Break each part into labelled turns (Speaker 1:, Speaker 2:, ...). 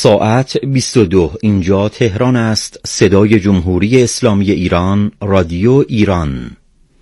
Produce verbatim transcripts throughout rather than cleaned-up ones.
Speaker 1: ساعت بیست و دو. اینجا تهران است. صدای جمهوری اسلامی ایران، رادیو ایران.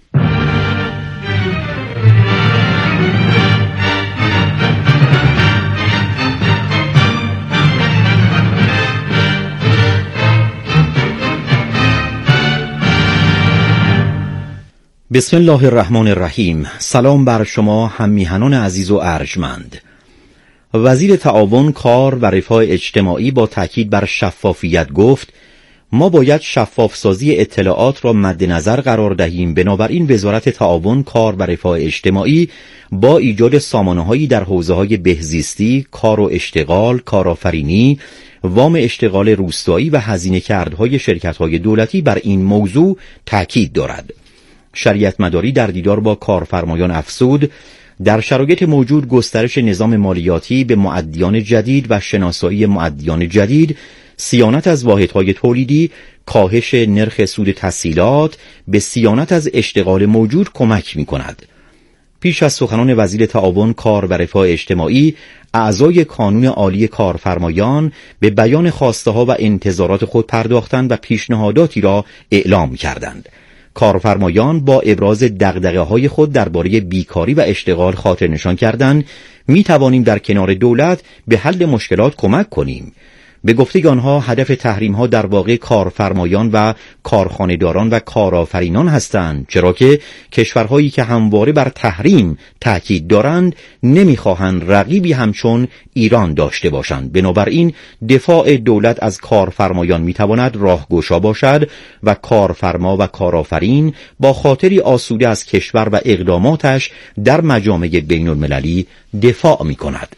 Speaker 1: بسم الله الرحمن الرحیم. سلام بر شما هم میهنان عزیز و ارجمند. وزیر تعاون، کار و رفاه اجتماعی با تاکید بر شفافیت گفت ما باید شفاف سازی اطلاعات را مد نظر قرار دهیم. بنابراین وزارت تعاون، کار و رفاه اجتماعی با ایجاد سامانه‌هایی در حوزه‌های بهزیستی، کار و اشتغال، کارآفرینی، وام اشتغال روستایی و هزینه کردهای شرکت‌های دولتی بر این موضوع تاکید دارد. شریعت مداری در دیدار با کارفرمایان افزود در شرایط موجود گسترش نظام مالیاتی به مؤدیان جدید و شناسایی مؤدیان جدید، صیانت از واحدهای تولیدی، کاهش نرخ سود تسهیلات به صیانت از اشتغال موجود کمک می‌کند. پیش از سخنان وزیر تعاون، کار و رفاه اجتماعی، اعضای کانون عالی کارفرمایان به بیان خواسته‌ها و انتظارات خود پرداختند و پیشنهاداتی را اعلام کردند. کارفرمایان با ابراز دغدغه‌های خود درباره بیکاری و اشتغال خاطر نشان کردند می توانیم در کنار دولت به حل مشکلات کمک کنیم. به گفته آنها هدف تحریم ها در واقع کارفرمایان و کارخانه‌داران و کارآفرینان هستند، چرا که کشورهایی که همواره بر تحریم تاکید دارند نمیخواهند رقیبی همچون ایران داشته باشند. بنابراین دفاع دولت از کارفرمایان میتواند راهگشا باشد و کارفرما و کارآفرین با خاطری آسوده از کشور و اقداماتش در مجامع بین المللی دفاع میکند.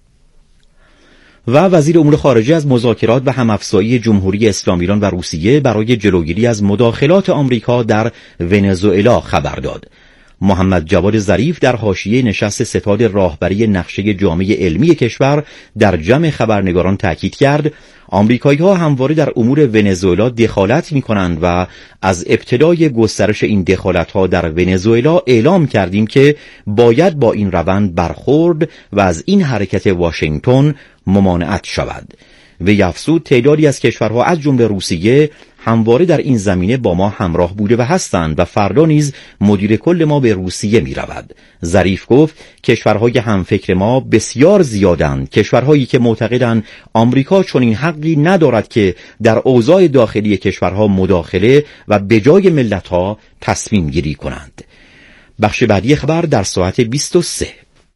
Speaker 1: و وزیر امور خارجه از مذاکرات و همافزایی جمهوری اسلامی ایران و روسیه برای جلوگیری از مداخلات آمریکا در ونزوئلا خبر داد. محمد جواد ظریف در حاشیه نشست ستاد راهبری نقشه جامع علمی کشور در جمع خبرنگاران تاکید کرد آمریکایی‌ها همواره در امور ونزوئلا دخالت می‌کنند و از ابتدای گسترش این دخالت‌ها در ونزوئلا اعلام کردیم که باید با این روند برخورد و از این حرکت واشنگتن ممانعت شود. وی افزود تعدادی از کشورها از جمله روسیه همواره در این زمینه با ما همراه بوده و هستند و فردا نیز مدیر کل ما به روسیه می رود. ظریف گفت کشورهای همفکر ما بسیار زیادند، کشورهایی که معتقدند آمریکا چنین حقی ندارد که در اوضاع داخلی کشورها مداخله و به جای ملتها تصمیم گیری کنند. بخش بعدی خبر در ساعت بیست و سه.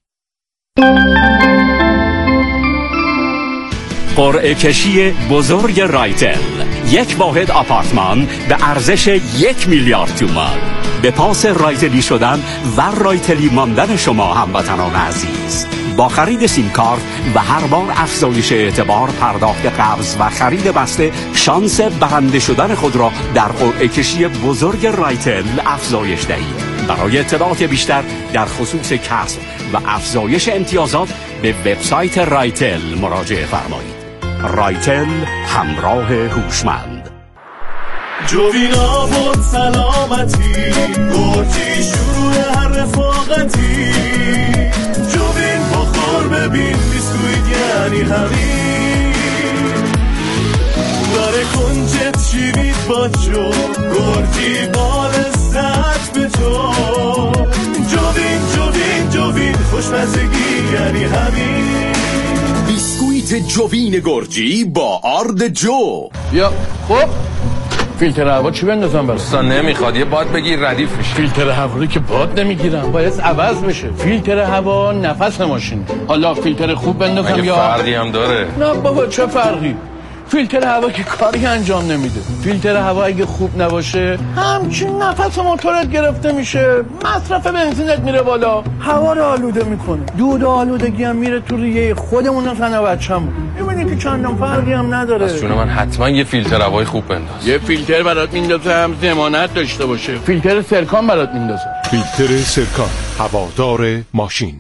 Speaker 2: قرعه کشی بزرگ رایتل، یک واحد آپارتمان به ارزش یک میلیارد تومان. به پاس رایتلی شدن و رایتلی ماندن شما هموطنان عزیز. با خرید سیم کارت و هر بار افزایش اعتبار، پرداخت قبض و خرید بسته، شانس برنده شدن خود را در قرعه کشی بزرگ رایتل افزایش دهید. برای اطلاعات بیشتر در خصوص کسب و افزایش امتیازات به وبسایت رایتل مراجعه فرمایید. رایتل، همراه هوشمند.
Speaker 3: جوینا بود سلامتی، گرجی شروع هر رفاقتی. جوین بخور ببین بیسکویت یعنی همین. داره کنجت شیرید با جو، گرجی بال ساعت به جو. جوین جوین جوین خوشمزگی یعنی همین.
Speaker 4: بیسکویت جوین گرجی با آرد جو.
Speaker 5: یا خب فیلتر هوا چی بندازم برای؟
Speaker 6: اصلا نمیخواد، یه باد بگیر ردیف میشه.
Speaker 5: فیلتر هوا که باد نمیگیرم، باید عوض بشه. فیلتر هوا نفس ماشین. حالا فیلتر خوب بندازم یا
Speaker 6: فرقی هم داره؟
Speaker 5: نه بابا چه فرقی؟ فیلتر هوا که کاری انجام نمیده. فیلتر هوا اگه خوب نباشه همچین نفس موتورت گرفته میشه، مصرف بنزینت میره بالا، هوا رو آلوده میکنه، دود و آلودگی هم میره تو ریه خودمون و تن بچه‌مون. میبینی که چندان فرقی هم نداره.
Speaker 6: از جون من حتما یه فیلتر هوای خوب بنداز.
Speaker 5: یه فیلتر برات میندازه هم ضمانت داشته باشه. فیلتر سرکان برات میندازه.
Speaker 7: فیلتر سرکان، هوادار ماشین.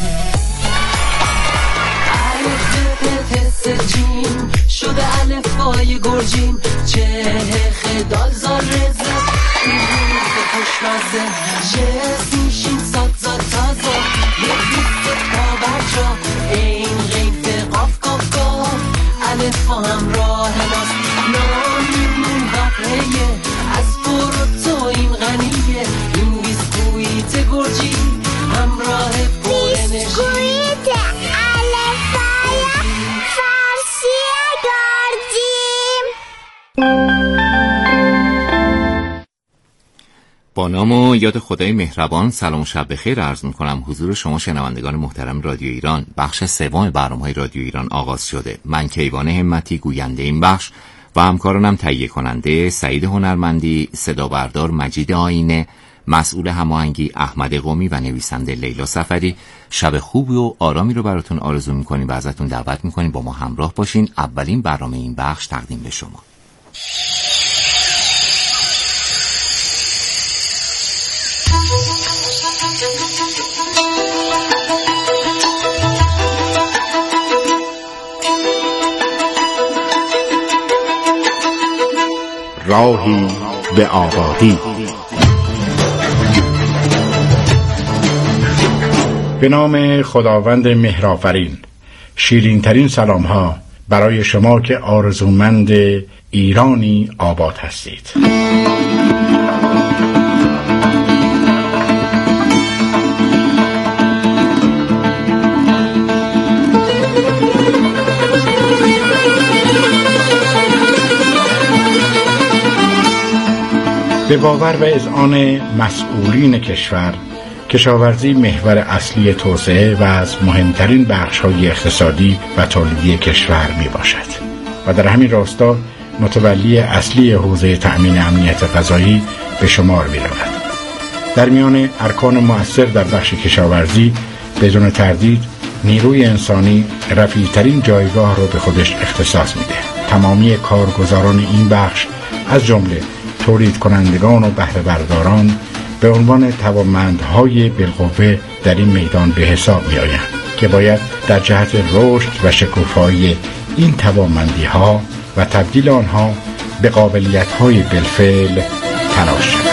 Speaker 8: شده الفای گرجین، چه خدال زار رزه روز خوشمزه، جس میشین ساد زاد تازه، یه بیست پا برجا این غیف قاف قاف قاف الف با همراه ماست نامون بقیه از برو تو این غنیه این بیسکویت گرجی همراه پر انرژی بیسکویت الفای فارسی گرجیم.
Speaker 9: با نام و یاد خدای مهربان سلام و شب بخیر عرض می‌کنم حضور شما شنوندگان محترم رادیو ایران. بخش سوم برنامه‌های رادیو ایران آغاز شده. من کیوان همتی گوینده این بخش و همکارانم تهیه کننده سعید هنرمندی، صدا بردار مجید آینه، مسئول هماهنگی احمد قمی و نویسنده لیلا سفری. شب خوبی و آرامی رو براتون آرزو می‌کنیم و ازتون دعوت می‌کنیم با ما همراه باشین. اولین برنامه این بخش تقدیم به شما.
Speaker 10: راهی به آبادی. به نام خداوند مهرآفرین. شیرین ترین سلام ها برای شما که آرزومند ایرانی آباد هستید. به باور و اذعان مسئولین کشور، کشاورزی محور اصلی توسعه و از مهمترین بخش‌های اقتصادی و تولیدی کشور میباشد و در همین راستا متولی اصلی حوزه تأمین امنیت غذایی به شمار می‌رود. در میان ارکان مؤثر در بخش کشاورزی بدون تردید نیروی انسانی رفیع‌ترین جایگاه را به خودش اختصاص میده. تمامی کارگزاران این بخش از جمله تولید کنندگان و بهره برداران به عنوان توانمندهای بالقوه در این میدان به حساب می آیند که باید در جهت رشد و شکوفایی این توانمندی‌ها و تبدیل آنها به قابلیت‌های بالفعل تلاش شود.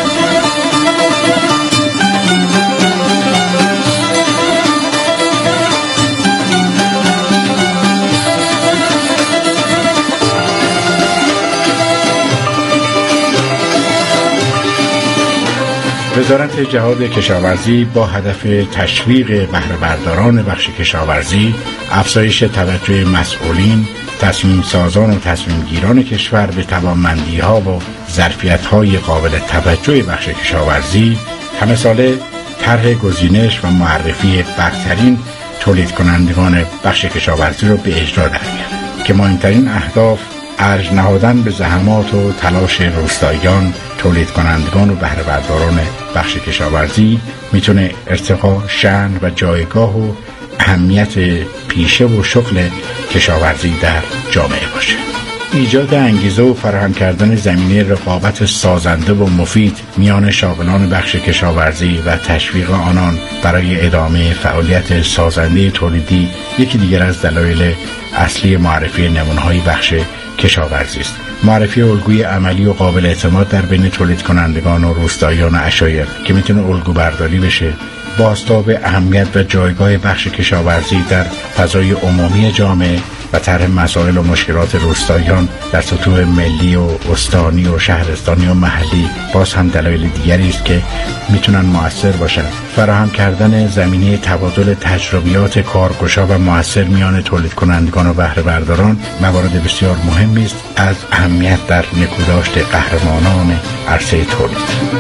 Speaker 10: وزارت جهاد کشاورزی با هدف تشویق بهره برداران بخش کشاورزی، افزایش توجه مسئولین، تصمیم سازان و تصمیم گیران کشور به توانمندی‌ها و ظرفیت‌های قابل توجه بخش کشاورزی، همه ساله طرح گزینش و معرفی برترین تولید کنندگان بخش کشاورزی را به اجرا در می‌آورد که مهمترین اهداف ارج نهادن به زحمات و تلاش روستاییان، تولید کنندگان و بهره برداران بخش کشاورزی میتونه ارتقا، شأن و جایگاه و اهمیت پیشه و شغل کشاورزی در جامعه باشه. ایجاد انگیزه و فراهم کردن زمینه رقابت سازنده و مفید میان شاغلان بخش کشاورزی و تشویق آنان برای ادامه فعالیت سازنده تولیدی یکی دیگر از دلایل اصلی معرفی نمونه‌های بخش کشاورزی است. معرفی الگوی عملی و قابل اعتماد در بین تولید کنندگان و روستاییان و عشایر که میتونه الگو برداری بشه، بازتاب اهمیت و جایگاه بخش کشاورزی در فضای عمومی جامعه و طرح مسائل و مشکلات روستاییان در سطوح ملی و استانی و شهرستانی و محلی باز هم دلایل دیگری است که میتونن مؤثر باشن. فراهم کردن زمینه تبادل تجربیات کارگشا و مؤثر میان تولید کنندگان و بهره برداران موارد بسیار مهمی است از اهمیت در نکوداشت قهرمانان عرصه تولید.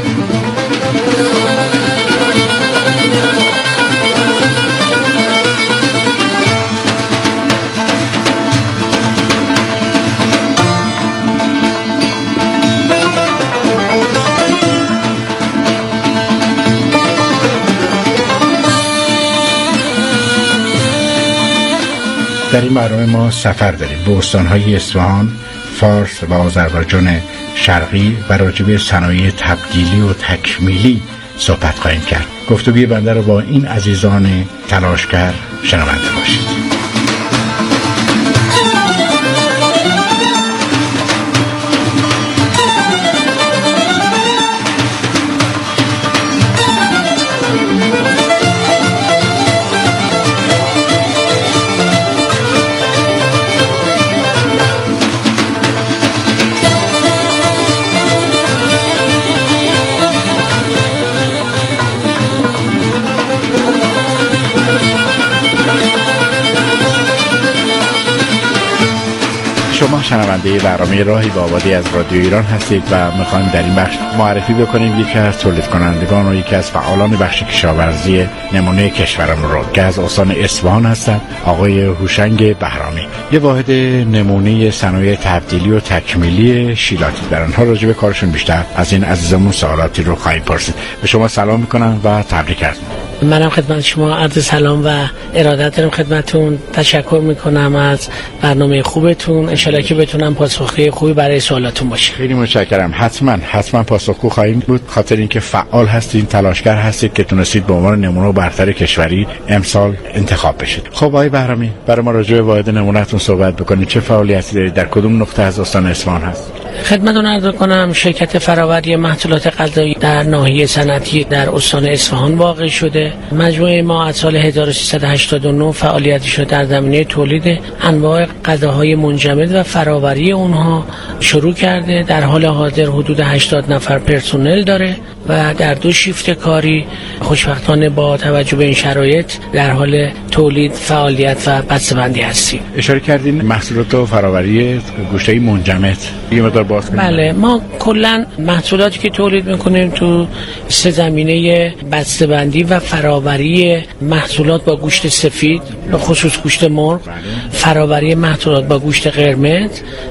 Speaker 10: در این برنامه ما سفر داریم به استان‌های اصفهان، فارس و آذربایجان شرقی و راجع به صنایع تبدیلی و تکمیلی صحبت خواهیم کرد. گفتگوی بنده رو با این عزیزان تلاشگر شنونده باشید. شما شنونده برنامه راهی به آبادی از رادیو ایران هستید و میخوایم در این بخش معرفی بکنیم یکی از تولید کنندگان و یکی از فعالان بخش کشاورزی نمونه کشورمون رو که از استان اصفهان هستند، آقای هوشنگ بهرامی. یه واحد نمونه صنایع تبدیلی و تکمیلی شیلاتی در آنها راجع به کارشون بیشتر از این عزیزمون سوالاتی رو خواهیم پرسید. به شما سلام میکنم و تبریک هستم.
Speaker 11: منم خدمت شما عرض سلام و ارادت دارم خدمتتون. تشکر میکنم از برنامه خوبتون. ان شاءالله که بتونم پاسخگوی خوبی برای سوالاتون باشه.
Speaker 10: خیلی متشکرم. حتما حتما پاسخگو خواهیم بود، خاطر اینکه فعال هستید، تلاشگر هستید که تونستید به عنوان نمونه برتر کشوری امسال انتخاب بشید. خب آقای بهرامی، برای ما راجع به واحد نمونه‌تون صحبت بکنید. چه فعالیتی دارید؟ در کدوم نقطه از استان اصفهان هست؟
Speaker 11: خدمتتون عرض کنم شرکت فراوری محصولات غذایی در ناحیه صنعتی در استان اصفهان واقع شده. مجموعه ما از سال هزار و سیصد و هشتاد و نه فعالیتش رو در زمینه تولید انواع غذاهای منجمد و فراوری اونها شروع کرده. در حال حاضر حدود هشتاد نفر پرسنل داره و در دو شیفت کاری خوشبختانه با توجه به این شرایط در حال تولید، فعالیت و بسته‌بندی هستیم.
Speaker 10: اشاره کردین محصولات و فراوری گوشت‌های منجمد. یه مقدار باز کنید.
Speaker 11: بله، ما کلا محصولاتی که تولید میکنیم تو سه زمینه بسته‌بندی و فراوری محصولات با گوشت سفید، به خصوص گوشت مرغ، فراوری محصولات با گوشت قرمز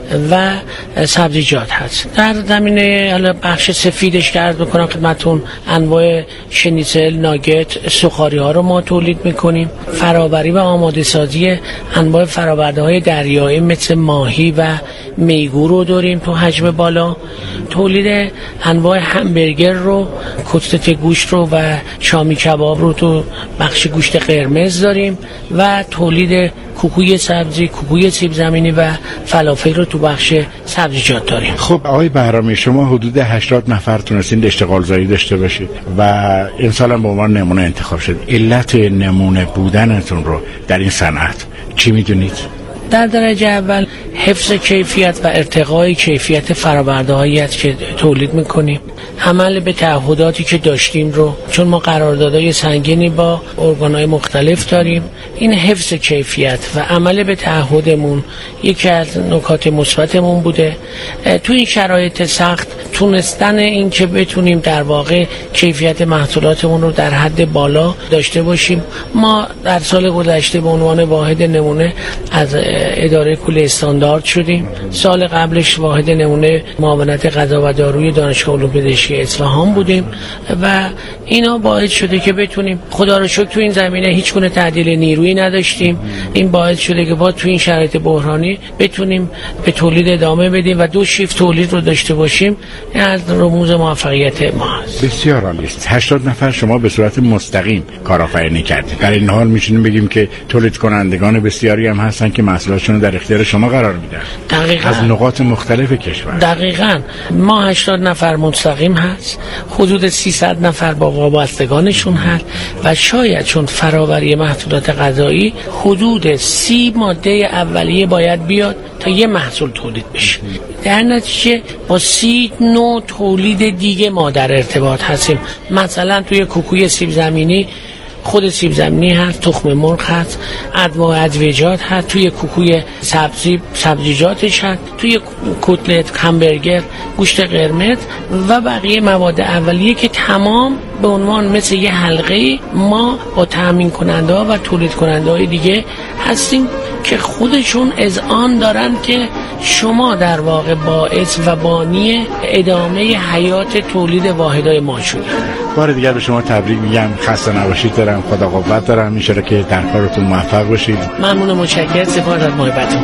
Speaker 11: و سبزیجات هست. در زمینه حالا بخش سفیدش که عرض میکنم خدمتتون انواع شنیسل، ناگت، سوخاری ها رو ما تولید میکنیم. فراوری و آماده سازی انواع فراورده های دریایی مثل ماهی و میگو رو داریم تو حجم بالا. تولید انواع همبرگر رو، کتلت گوشت رو و شامی کباب رو تو بخش گوشت قرمز داریم و تولید کوکوی سبزی، کوکوی سیب زمینی و فلافل رو تو بخش سبزیجات داریم.
Speaker 10: خب آقای بهرامی، شما حدود هشتاد نفر تونستین اشتغال زایی داشته باشید و امسال هم به عنوان نمونه انتخاب شد. علت نمونه بودنتون رو در این صنعت چی میدونید؟
Speaker 11: در درجه اول حفظ کیفیت و ارتقای کیفیت فرآورده‌هایی است که تولید میکنیم. عمل به تعهداتی که داشتیم رو، چون ما قراردادهای سنگینی با ارگان‌های مختلف داریم، این حفظ کیفیت و عمل به تعهدمون یکی از نکات مثبتمون بوده. تو این شرایط سخت تونستن این که بتونیم در واقع کیفیت محصولاتمون رو در حد بالا داشته باشیم. ما در سال گذشته به عنوان واحد نمونه از اداره کل استاندارد شدیم. سال قبلش واحد نمونه معاونت غذا و داروی دانشگاه علوم پزشکی اصفهان بودیم و اینا باعث شده که بتونیم، خدا رو شکر تو این زمینه هیچ گونه تعدیل نیرویی نداشتیم. این باعث شده که با تو این شرایط بحرانی بتونیم به تولید ادامه بدیم و دو شیفت تولید رو داشته باشیم. این از رموز موفقیت ما است.
Speaker 10: بسیار عالی است. هشتاد نفر شما به صورت مستقیم کارآفرینی کردید. در این حال میتونیم بگیم که تولید کنندگان بسیاری هم هستن که محصولاتشون رو در اختیار شما قرار میدن.
Speaker 11: دقیقاً.
Speaker 10: از نقاط مختلف کشور.
Speaker 11: دقیقاً. ما هشتاد نفر مستقیم هست، حدود سیصد نفر با وابستگانشون هست و شاید چون فراوری محصولات غذایی حدود سی ماده اولیه باید بیاد تا یه محصول تولید بشه. در نتیجه با سی نوع تولید دیگه ما در ارتباط هستیم. مثلا توی کوکوی سیب زمینی خود سیب زمینی هست، تخم مرغ هست، انواع ادویجات هست، توی کوکوی سبزی سبزیجاتش هست، توی کتلت، همبرگر، گوشت قرمز و بقیه مواد اولیه که تمام به عنوان مثل یه حلقه ما با تامین کننده ها و تولید کننده های دیگه هستیم که خودشون اذعان دارن که شما در واقع باعث و بانی ادامه حیات تولید واحدهای ما شدید.
Speaker 10: بار دیگر به شما تبریک میگم. خسته نباشید دارم. خدا قوت دارم. میشه که در کارتون موفق باشید.
Speaker 11: ممنون، متشکرم. سپاس از محبتتون.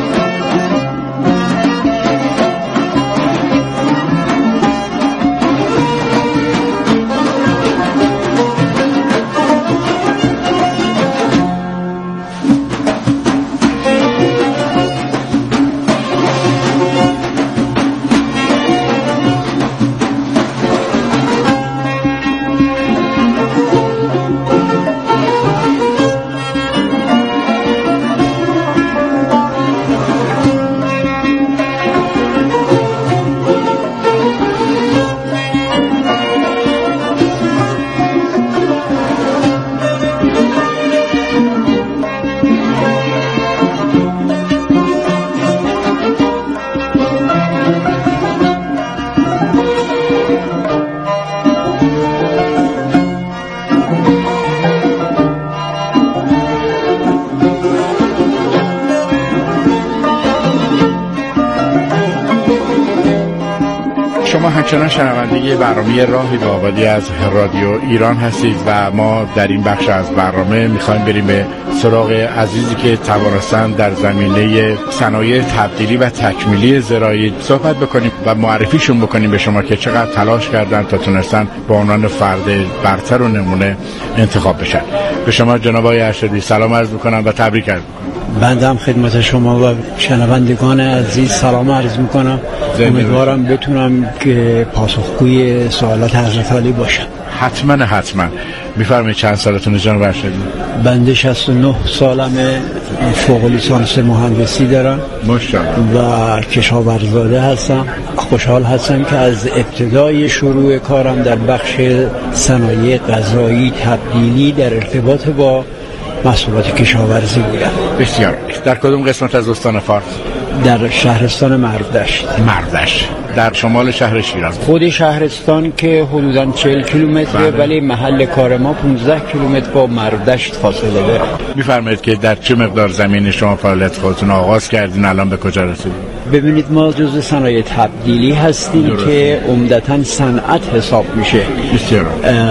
Speaker 10: شما همچنان شنونده برنامه راهی به آبادی از رادیو ایران هستید و ما در این بخش از برنامه میخوایم بریم به سراغ عزیزی که توانستن در زمینه صنایع تبدیلی و تکمیلی زراعی صحبت بکنیم و معرفیشون بکنیم به شما که چقدر تلاش کردن تا تونستن به عنوان فرد برتر و نمونه انتخاب بشن. به شما جناب آقای ارشدی سلام عرض میکنم و تبریک عرض میکنم.
Speaker 12: بنده هم خدمت شما و شنوندگان عزیز سلام عرض میکنم. امیدوارم بتونم که پاسخگوی سوالات حضرت عالی باشم.
Speaker 10: حتما حتما. میفرمایید چند سالتونه جناب ارشدی؟
Speaker 12: بنده شصت و نه سالمه، فوق لیسانس مهندسی دارم
Speaker 10: ماشاءالله
Speaker 12: و کشاورزاده هستم. خوشحال هستم که از ابتدای شروع کارم در بخش صنایع غذایی تبدیلی در ارتباط با محصولات کشاورزی بودم.
Speaker 10: بسیار. در کدوم قسمت از استان فارس؟
Speaker 12: در شهرستان مردشت.
Speaker 10: مردشت در شمال شهر شیراز.
Speaker 12: خود شهرستان که حدوداً چهل کیلومتره ولی محل کار ما پانزده کیلومتر با مردشت فاصله داره.
Speaker 10: میفرمایید که در چه مقدار زمین شما فعالیت خودتون آغاز کردین، الان به کجا رسیدید؟
Speaker 12: ببینید ما جزء صنایع تبدیلی هستیم درست. که عمدتاً صنعت حساب میشه.
Speaker 10: بسیار.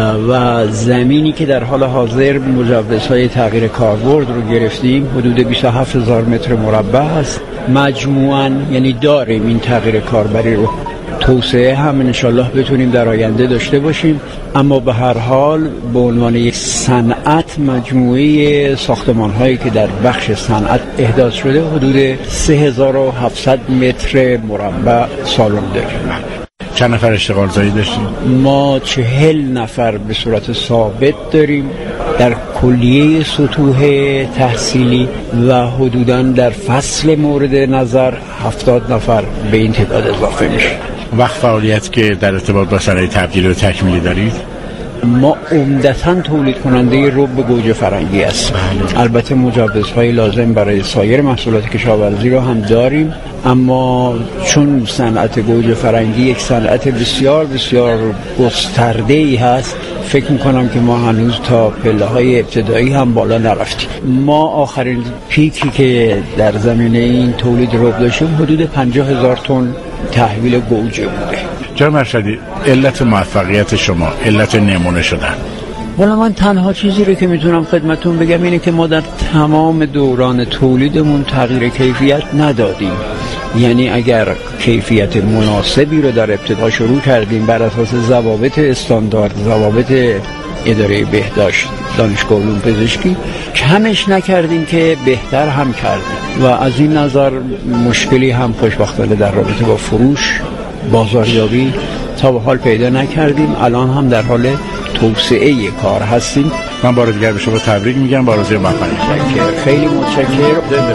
Speaker 12: و زمینی که در حال حاضر مجوزهای تغییر کاربرد رو گرفتیم حدود بیست و هفت هزار متر مربع هست. مجموعاً یعنی داریم این تغییر کاربری رو. توسعه هم انشالله بتونیم در آینده داشته باشیم، اما به هر حال به عنوان یک صنعت مجموعه ساختمان هایی که در بخش صنعت احداث شده حدود سه هزار و هفتصد متر مربع سالن داریم.
Speaker 10: چند نفر اشتغال زایی داشتیم؟
Speaker 12: ما چهل نفر به صورت ثابت داریم در کلیه سطوح تحصیلی و حدوداً در فصل مورد نظر هفتاد نفر به این تعداد اضافه میشه.
Speaker 10: وقت فعالیت که در ارتباط با صنایع تبدیلی و تکمیلی دارید؟
Speaker 12: ما عمدتاً تولید کننده رب گوجه فرنگی است. البته مجوزهای لازم برای سایر محصولات کشاورزی رو هم داریم، اما چون صنعت گوجه فرنگی یک صنعت بسیار بسیار گسترده‌ای هست، فکر میکنم که ما هنوز تا پله‌های ابتدایی هم بالا نرفتیم. ما آخرین پیکی که در زمینه این تولید رب داشتیم حدود پنجاه هزار تن تحویل گوجه بوده.
Speaker 10: جناب ارشدی، علت موفقیت شما، علت نمونه شدن؟
Speaker 12: والا من تنها چیزی رو که میتونم خدمتون بگم اینه که ما در تمام دوران تولیدمون تغییر کیفیت ندادیم. یعنی اگر کیفیت مناسبی رو در ابتدا شروع کردیم بر اساس ضوابط استاندارد، ضوابط اداره بهداشت دانشگاه علوم پزشکی، کمش نکردیم که بهتر هم کردیم و از این نظر مشکلی هم خوشبختانه در رابطه با فروش بازاریابی تا به حال پیدا نکردیم. الان هم در حال توسعه کار هستیم.
Speaker 10: من بار دیگر به شما تبریک میگم با آرزوی موفقیت.
Speaker 12: خیلی متشکرم.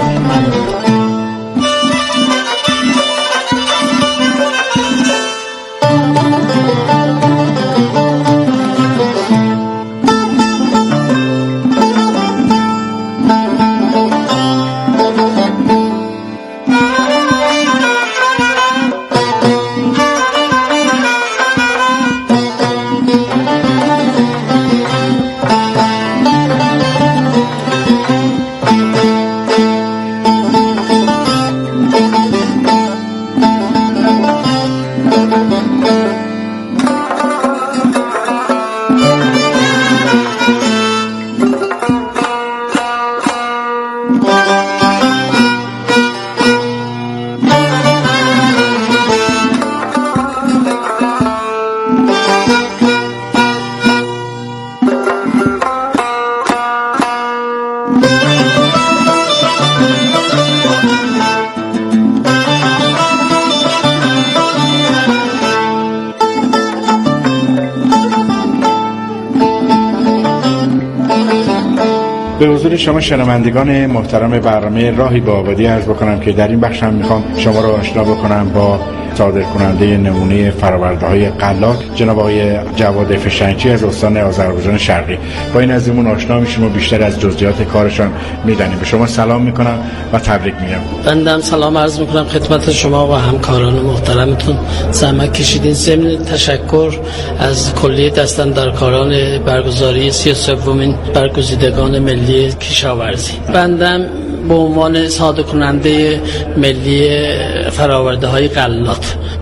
Speaker 10: به حضور شما شنوندگان محترم برنامه راهی به آبادی عرض بکنم که در این بخش هم میخوام شما رو آشنا بکنم با صادر کننده نمونه فرآورده های غلات جناب آقای جواد فشنگچی از استان آذربایجان شرقی. با این عزیزمون آشنا میشیم و بیشتر از جزئیات کارشان میدانیم. به شما سلام میکنم و تبریک میگم.
Speaker 11: بنده هم سلام عرض میکنم خدمت شما و همکاران محترمتون. زحمت کشیدین. ضمن تشکر از کلیه دستاندرکاران برگزاری سی و سومین برگزیدگان ملی کشاورزی. بنده به عنوان صادر کننده ملی فرآورده های غلات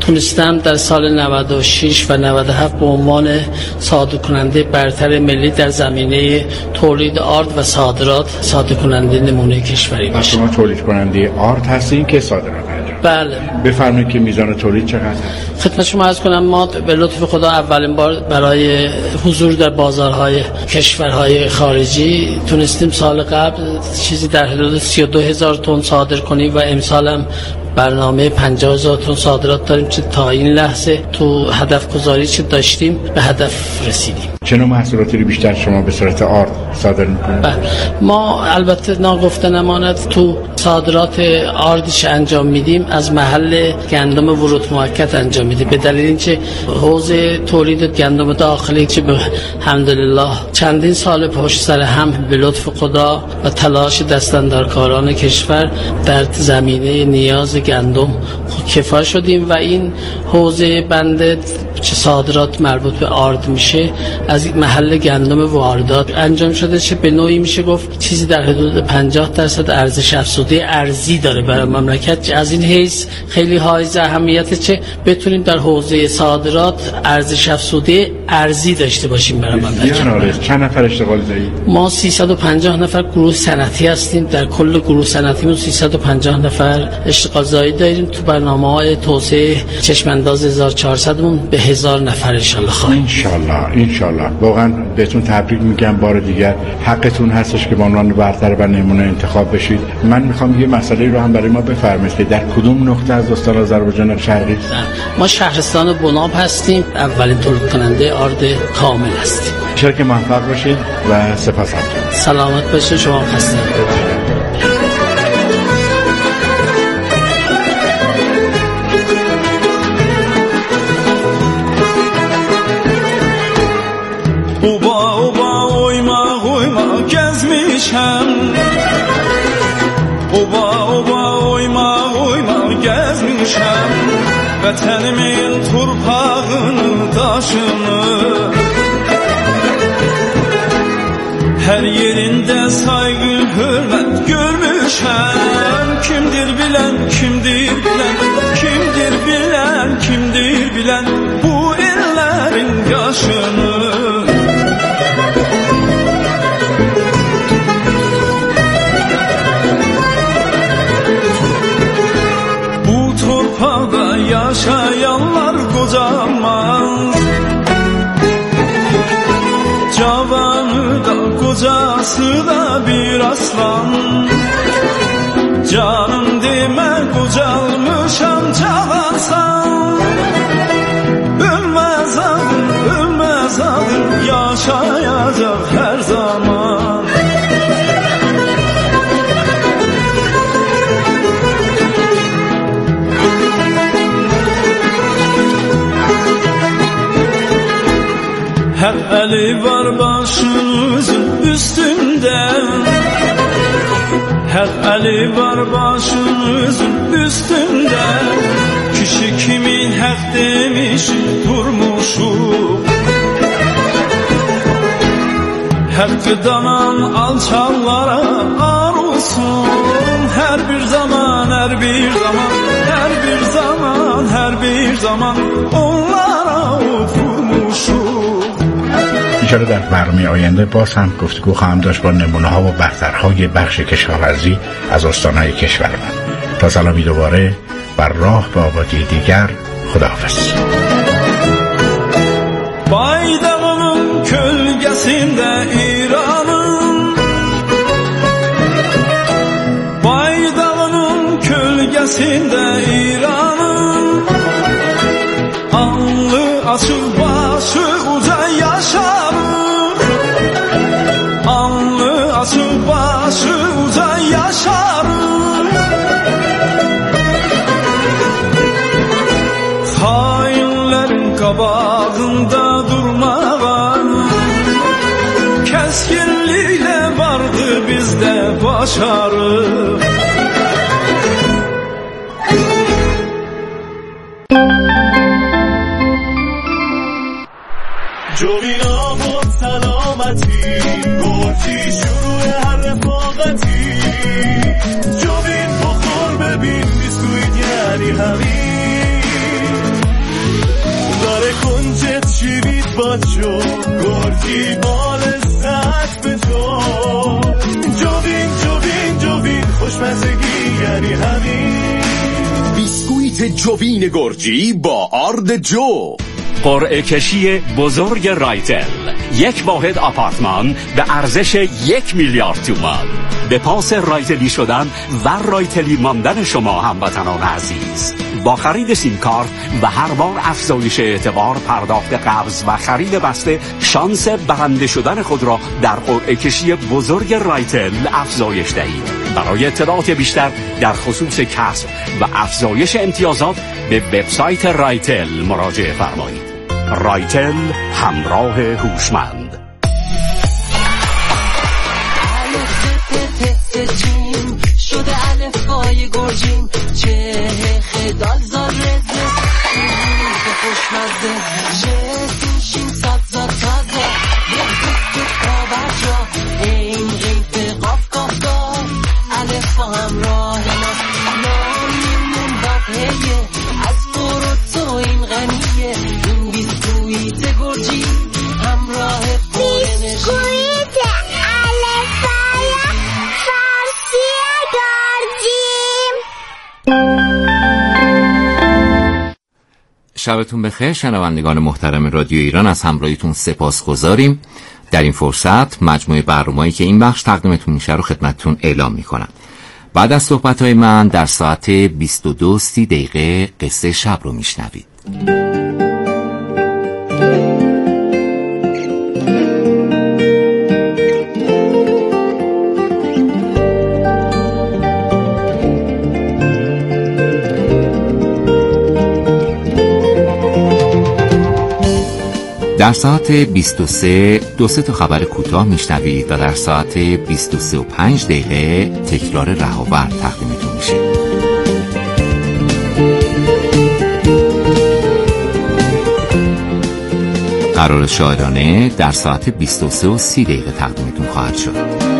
Speaker 11: تونستم در سال نود و شش و نود و هفت به عنوان صادر کننده برتر ملی در زمینه تولید آرد و صادرات صادر کننده نمونه کشوری باشم.
Speaker 10: شما تولید کننده آرد هستین که صادرات انجام؟
Speaker 11: بله.
Speaker 10: بفرمایید که میزان تولید چقدر هست؟
Speaker 11: خدمت شما عرض کنم ما به لطف خدا اولین بار برای حضور در بازارهای کشورهای خارجی تونستیم سال قبل چیزی در حدود سی و دو هزار تن صادر کنیم و امسال هم برنامه پنجاه هزار تن صادرات داریم که تا این لحظه تو هدف گذاری که داشتیم به هدف رسیدیم.
Speaker 10: چه نوع محصولاتی رو بیشتر شما به صورت آرد صادر می‌کنید؟
Speaker 11: ما البته ناگفته نماند تو صادرات آردش انجام میدیم از محل گندم ورود موکد انجام میدیم به دلیل اینکه حوزه تولید گندم داخلی که به الحمدلله چندین سال پشت سر هم به لطف خدا و تلاش دستاندرکاران کشور در زمینه نیاز گندم کفایت شدیم و این حوزه بنده چه صادرات مربوط به آرد میشه از محل گندم واردات انجام شده چه به نوعی میشه گفت چیزی در حدود پنجاه درصد ارزش افزوده ارزی داره برای مملکت. از این حیث خیلی حائز اهمیته چه بتونیم در حوزه صادرات ارزش افزوده ارزی داشته باشیم برای مملکت.
Speaker 10: چند نفر اشتغال دارید؟
Speaker 11: ما سیصد و پنجاه نفر گروه صنعتی هستیم. در کل گروه صنعتیمون سیصد و پنجاه نفر اشتغال زایی داریم. تو برنامه‌های توسعه چشم انداز هزار و چهارصد مون به هزار نفر ان شاء الله خواهیم.
Speaker 10: ان شاء الله ان شاء الله. واقعا بهتون تبریک میگم بار دیگر. حقتون هستش که به عنوان برتر و نمونه انتخاب بشید. من میخوام یه مسئله رو هم برای ما بفرمایید که در کدوم نقطه از استان آذربایجان شرقی؟
Speaker 11: ما شهرستان بناب هستیم. اولین تولید کننده آرد کامل هستیم.
Speaker 10: چرا که موفق باشید و سپاس.
Speaker 11: سلامت باشید. شما خسته نباشید.
Speaker 3: اوبا اوبا اویما اویما gezmişəm Oba oba oyma oyma gezmişəm Vətənimin torpağını daşını Hər yerində sayğı hörmət görmüşəm Kimdir bilən kimdir bilən Kimdir bilən kimdir bilən Bu ellərin yaşını yaşayanlar kocamaz Cavanı da kocası da bir aslan Canım deme kocalmışam cavansan Ölmez adım, ölmez adım Yaşayacak her zaman Her eli var başınızın üstünde Her eli var başınızın üstünde Kişi kimin hak demiş durmuşum Hakkı danan alçaklara ar olsun Her bir zaman, her bir zaman Her bir zaman, her bir zaman Onlara oturmuşum
Speaker 10: ایشالا در برنامه آینده باز هم گفتگو خواهم داشت با نمونه ها و برترهای بخش کشاورزی از استانهای کشورمان. تا سلامی دوباره بر راه به آبادی دیگر. خداحافظ.
Speaker 3: Baydağının kölgesinde İran'ın Baydağının kölgesinde İran'ın Alnı açık başı uca yaşarır Alnı açık başı uca yaşarır Hainlerin kabağında durmağa Keskinlikle vardı bizde başarı جوینا بود سلامتی گرچی شروع هر رفاقتی جوین بخور ببین بیسکویت یعنی همین زیاد شد گرگی بال سگ به تو جوین جوین جوین خوشمزگی یعنی همین
Speaker 4: بیسکویت جوین گرجی با آرد جو.
Speaker 2: قرعه کشی بزرگ رایتل، یک واحد آپارتمان به ارزش یک میلیارد تومان. به پاس رایتلی شدن و رایتلی ماندن شما هموطنان عزیز. با خرید سیم کارت و هر بار افزایش اعتبار، پرداخت قبض و خرید بسته، شانس برنده شدن خود را در قرعه کشی بزرگ رایتل افزایش دهید. برای اطلاعات بیشتر در خصوص کسب و افزایش امتیازات به وبسایت رایتل مراجعه فرمایید. رایتل، همراه هوشمند.
Speaker 8: جیم شده الفبای گرجیم چه خدال زار رزه خوشمزه جسیم شیم ساد زاد تازه یک کابر جا این غیب قاف قاف دار الفا همراه ما نامون واقعیه از برو تو این غنیه این بیسکویت گرجی همراه بیسکویت
Speaker 9: شبتون بخیر شنوندگان محترم رادیو ایران، از همراهیتون سپاسگزاریم. در این فرصت مجموعه برنامه‌ای که این بخش تقدیمتون میشه رو خدمتتون اعلام میکنم. بعد از صحبت‌های من در ساعت بیست و دو سی دقیقه قصه شب رو میشنوید. در ساعت بیست و سه دو سه تا خبر کوتاه میشنوید و در ساعت بیست و سه و پنج دقیقه تکرار رهاور تقدیمتون میشه. قرار شاعرانه در ساعت بیست و سه و سی دقیقه تقدیمتون خواهد شد.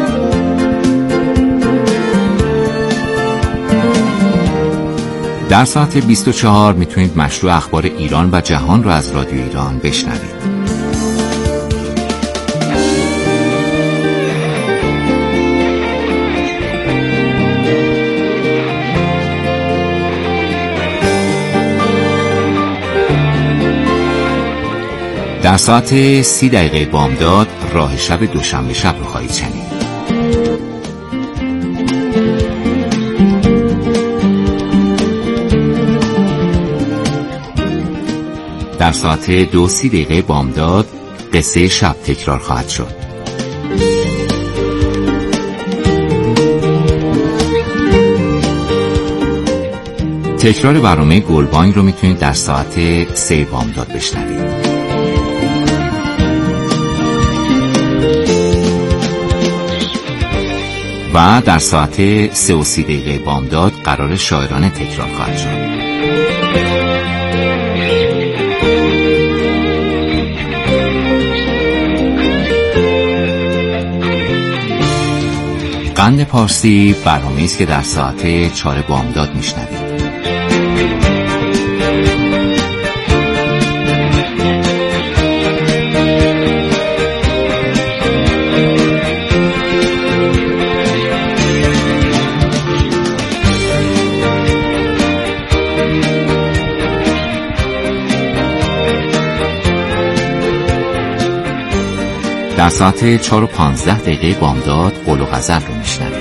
Speaker 9: در ساعت بیست و چهار میتونید مشروع اخبار ایران و جهان رو از رادیو ایران بشنوید. در ساعت سی دقیقه بامداد راه شب دوشنبه شب رو خواهید شنید. در ساعت دو سی دقیقه بامداد قصه شب تکرار خواهد شد. تکرار برنامه گلبانگ رو میتونید در ساعت سه بامداد بشنوید. و در ساعت سه و سی دقیقه بامداد قرار شاعرانه تکرار خواهد شد. قند پارسی برنامه‌ای است که در ساعت چهار بامداد میشنوید. در ساعت چهار و پانزده دقیقه بامداد قول و غزل رو میشنوید.